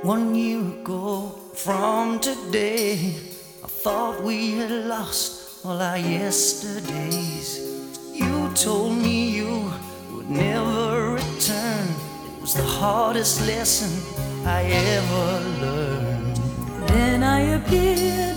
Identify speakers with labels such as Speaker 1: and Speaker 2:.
Speaker 1: 1 year ago from today, I thought we had lost all our yesterdays. You told me you would never return. It was the hardest lesson I ever learned.
Speaker 2: Then I appeared